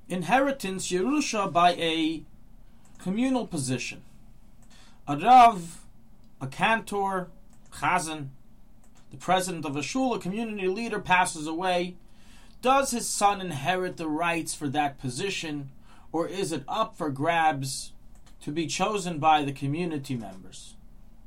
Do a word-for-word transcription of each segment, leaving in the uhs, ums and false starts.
inheritance, Yerusha, by a communal position. A Rav, a cantor, Chazan, the president of a shul, a community leader, passes away. Does his son inherit the rights for that position, or is it up for grabs to be chosen by the community members?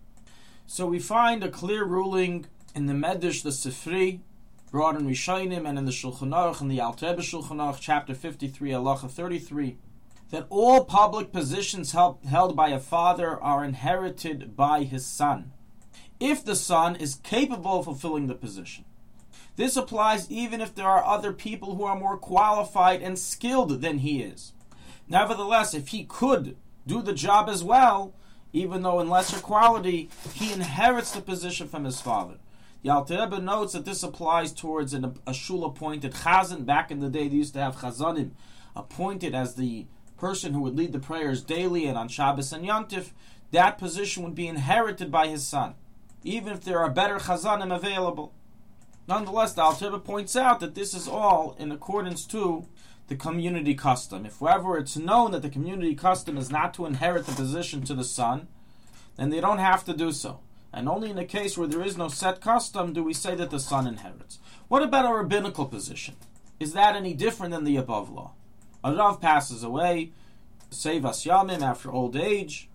So we find a clear ruling in the Medrash, the Sifri, brought in Rishonim, and in the Shulchan Aruch, in the Alter Rebbe Shulchan Aruch, chapter fifty-three, halacha thirty-three, that all public positions held, held by a father are inherited by his son, if the son is capable of fulfilling the position. This applies even if there are other people who are more qualified and skilled than he is. Nevertheless, if he could do the job as well, even though in lesser quality, he inherits the position from his father. The Alter Rebbe notes that this applies towards an, a shul-appointed chazan. Back in the day, they used to have chazanim appointed as the person who would lead the prayers daily and on Shabbos and Yontif. That position would be inherited by his son, even if there are better chazanim available. Nonetheless, the Alter Rebbe points out that this is all in accordance to the community custom. If wherever it's known that the community custom is not to inherit the position to the son, then they don't have to do so. And only in a case where there is no set custom do we say that the son inherits. What about a rabbinical position? Is that any different than the above law? A Rav passes away, Seivas Yamim, after old age.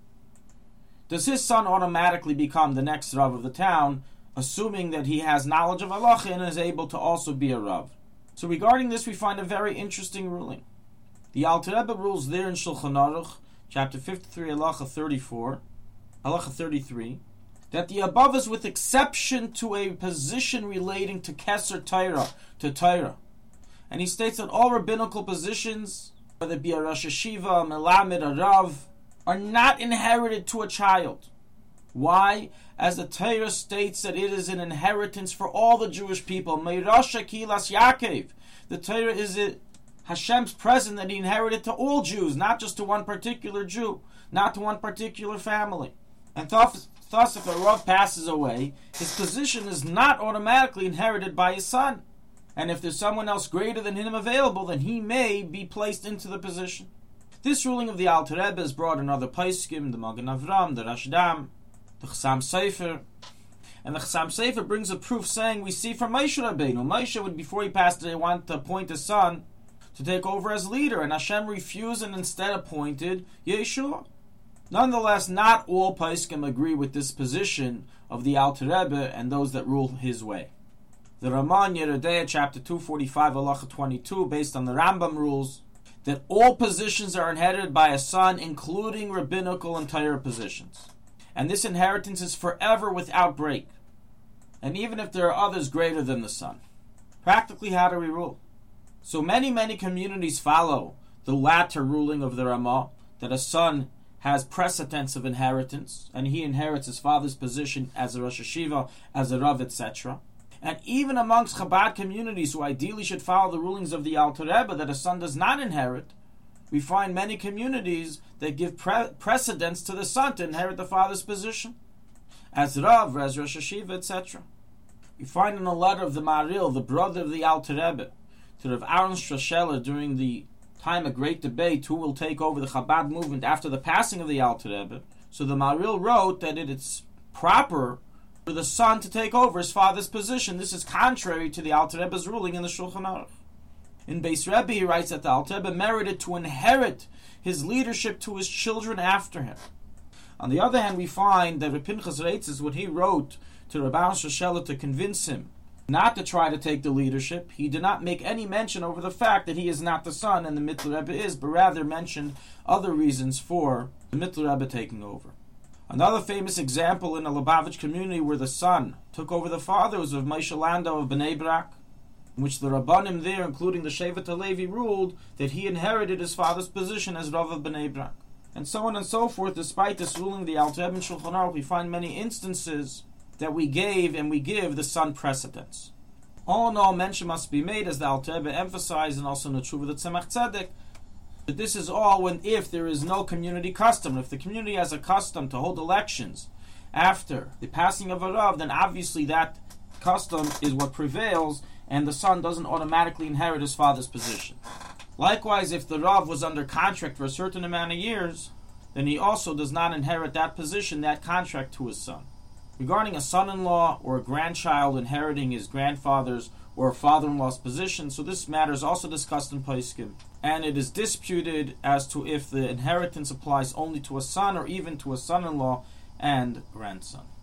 Does his son automatically become the next Rav of the town, assuming that he has knowledge of halacha and is able to also be a Rav? So regarding this, we find a very interesting ruling. The Alter Rebbe rules there in Shulchan Aruch, chapter fifty-three, halacha thirty-four, halacha thirty-three, that the above is with exception to a position relating to Keser Torah, to Torah. And he states that all rabbinical positions, whether it be a Rosh Hashiva, a Melamed, a Rav, are not inherited to a child. Why? As the Torah states that it is an inheritance for all the Jewish people. Meirasha Kilas Yaakov. The Torah is it Hashem's present that he inherited to all Jews, not just to one particular Jew, not to one particular family. And thus, thus if a Rav passes away, his position is not automatically inherited by his son. And if there's someone else greater than him available, then he may be placed into the position. This ruling of the Alter Rebbe is brought in other Paiskim, the Magen Avram, the Rashdam, the Chassam Sofer. And the Chassam Sofer brings a proof saying, we see from Moshe Rabbeinu. Moshe would, before he passed away, want to appoint his son to take over as leader, and Hashem refused and instead appointed Yeshua. Nonetheless, not all Paiskim agree with this position of the Alter Rebbe and those that rule his way. The Raman Yerodea, chapter two forty-five, halacha twenty-two, based on the Rambam, rules that all positions are inherited by a son, including rabbinical and Torah positions. And this inheritance is forever without break. And even if there are others greater than the son. Practically, how do we rule? So many, many communities follow the latter ruling of the Ramah, that a son has precedence of inheritance, and he inherits his father's position as a Rosh Hashiva, as a Rav, et cetera. And even amongst Chabad communities who ideally should follow the rulings of the Alter Rebbe, that a son does not inherit, we find many communities that give pre- precedence to the son to inherit the father's position, as Rav, as Rosh Hashiva, et cetera. We find in a letter of the Maril, the brother of the Alter Rebbe, to Rav Aaron Strasheller during the time of great debate who will take over the Chabad movement after the passing of the Alter Rebbe. So the Maril wrote that it is proper for the son to take over his father's position. This is contrary to the Alter Rebbe's ruling in the Shulchan Aruch. In Beis Rebbe, he writes that the Alter Rebbe merited to inherit his leadership to his children after him. On the other hand, we find that Reb Pinchas Reitzes, what he wrote to Reb Aaron Strasheller to convince him not to try to take the leadership, he did not make any mention over the fact that he is not the son and the Mittler Rebbe is, but rather mentioned other reasons for the Mittler Rebbe taking over. Another famous example in a Lubavitch community where the son took over the father was of Moshe Landau of Bnei Brak, in which the Rabbanim there, including the Shevet HaLevi, ruled that he inherited his father's position as Rav of Bnei Brak. And so on and so forth. Despite this ruling, the Alter Rebbe and Shulchan Aruch, we find many instances that we gave and we give the son precedence. All in all, mention must be made, as the Alter Rebbe emphasized, and also in the Tshuva the Tzemach Tzedek, that this is all when if there is no community custom. If the community has a custom to hold elections after the passing of a Rav, then obviously that custom is what prevails, and the son doesn't automatically inherit his father's position. Likewise, if the Rav was under contract for a certain amount of years, then he also does not inherit that position, that contract, to his son. Regarding a son-in-law or a grandchild inheriting his grandfather's or a father-in-law's position, so this matter is also discussed in Poskim, and it is disputed as to if the inheritance applies only to a son or even to a son-in-law and grandson.